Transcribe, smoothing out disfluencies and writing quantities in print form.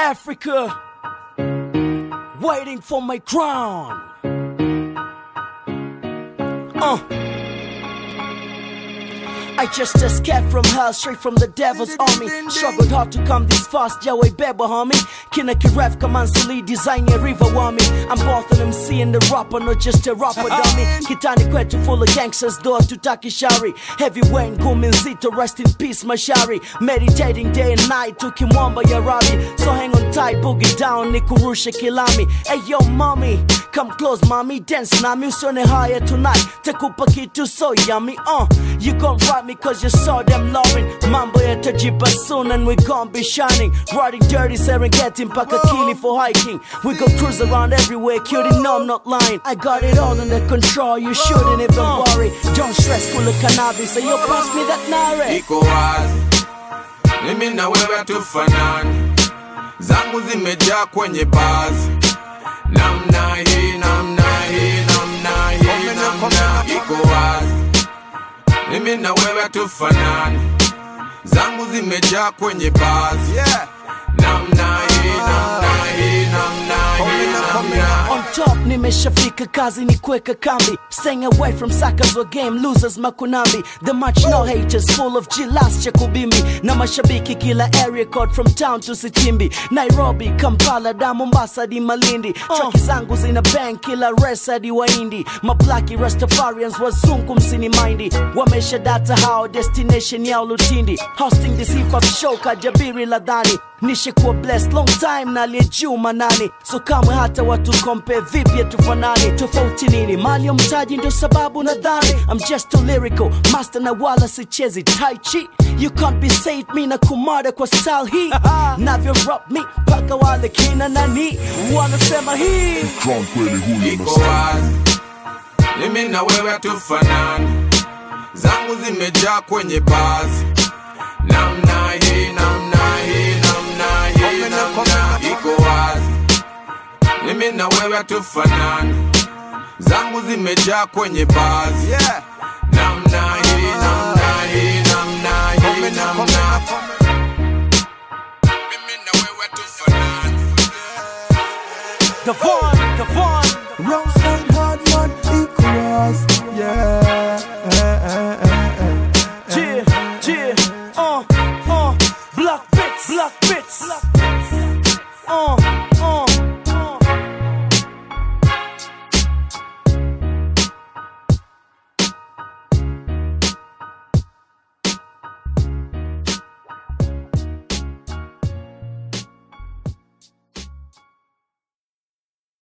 Africa, waiting for my crown. I just escaped from hell, straight from the devil's army. Struggled hard to come this fast, Yahweh beba homie. Kina kiref kamansuli, design a river wami. I'm both an MC and the rapper, not just a rapper dummy. Kitani kwetu full of gangsters, door to Takishari. Heavy Wayne, Guminzito, rest in peace Mashari. Meditating day and night, to Kimwamba Yarabi. So hang on tight, boogie down, Nikurusha Kilami. Hey yo mommy, come close mommy, dance nami. Usone higher tonight, takupa kitu so yummy. You gon' ride me cause you saw them Lauren. Mambo ya tajipa soon and we gon' be shining. Riding dirty Serengeti mpaka Kili for hiking. We gon' cruise around everywhere, cutie, no I'm not lying. I got it all under control, you shouldn't even worry. Don't stress, kula cannabis, so you pass me that nare. Iko wazi, mimi na wewe tufanani. Zangu zimejaa kwenye bars. Namna hii, namna hii, namna hii, namna hii. Iko wazi, mimi na wewe tufanani. Zangu zimejaa kwenye bars. Namna hii, namna hii, namna hii, namna. On top nimeshafika kazi ni kuweka kambi. Staying away from suckers or game losers makunambi. The much no haters full of jilas cha kubimbi. Na mashabiki kila area code from town to Sitimbi. Nairobi, Kampala, da Mombasa di Malindi. Traki zangu zina bang kila resa di Waindi. Mablaki Rastafarians wazungu msini mindy. Wamesha data hao destination ya Lutindi. Hosting this hip hop show kajabiri ladhani. Nishe kuwa blessed long time na liejuu manani. So kamwe hata watu kompe vipi ya tufanani. Tofauti nini, mali ya mtaji ndio sababu nadhani. I'm just too lyrical, master na wala sichezi tai chi. You can't be saved, mi na kumada kwa style hii. Navyo rap me, paka wale kina nani. Wanasema hii Iko wazi, mimi na wewe tufanani. Zangu zimejaa kwenye bars. Namna hii, namna hii, namna hii, namna. Iko wazi, mimi na wewe tufanani. Zangu zimejaa kwenye bars.